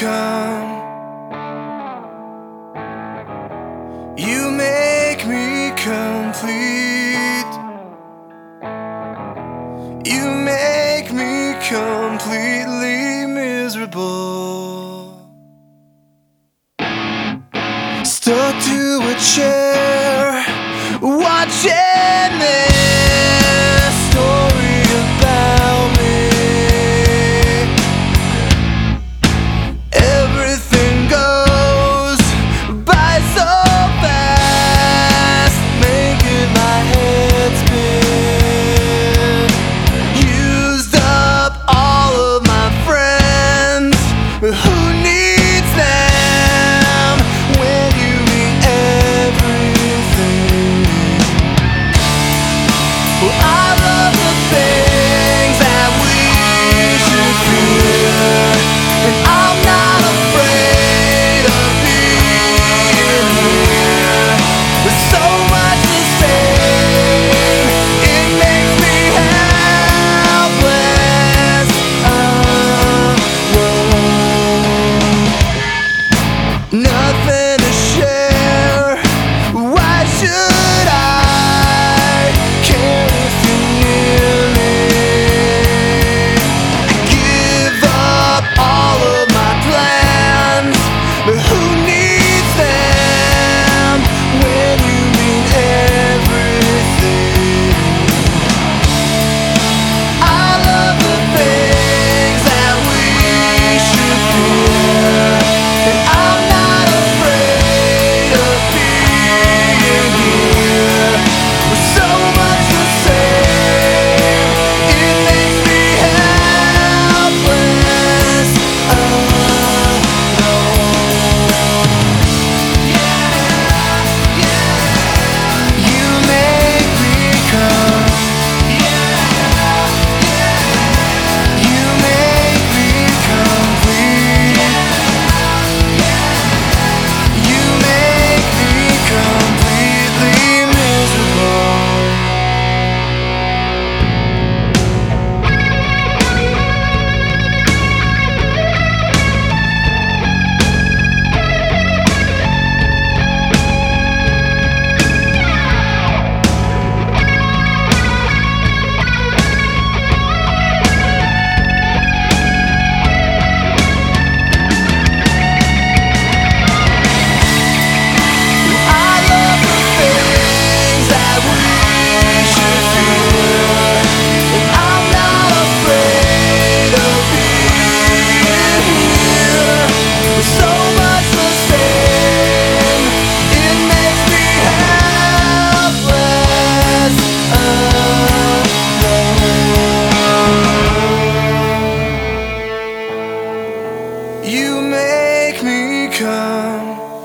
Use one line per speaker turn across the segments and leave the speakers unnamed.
come. You make me complete. You make me completely miserable. Stuck to a chair, watching this story about me. Everything goes by so fast, making my head spin. Used up all of my friends. Who needs them when you mean everything? Well, I love the things that we should fear, and I'm not afraid of being here. There's so much to say, it makes me helpless. Nothing to share. Why should I care if you're near me? I give up all of my plans, but who needs them when you mean everything? I love the things that we should fear, and I'm not afraid of being here. With so much to say, it makes me helpless alone. You make me come. You make me complete. You make me completely miserable. I love the things that we should fear, and I'm not afraid of being here. With so much the same, it makes me helpless alone. You make me come.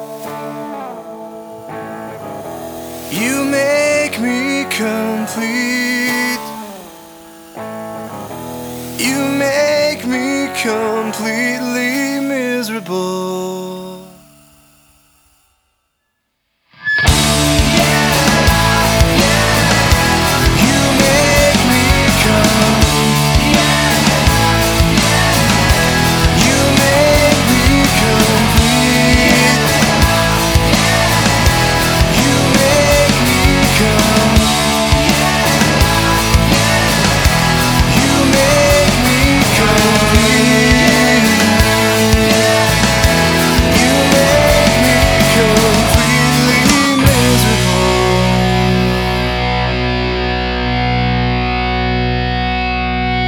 You make me complete. You make me completely miserable.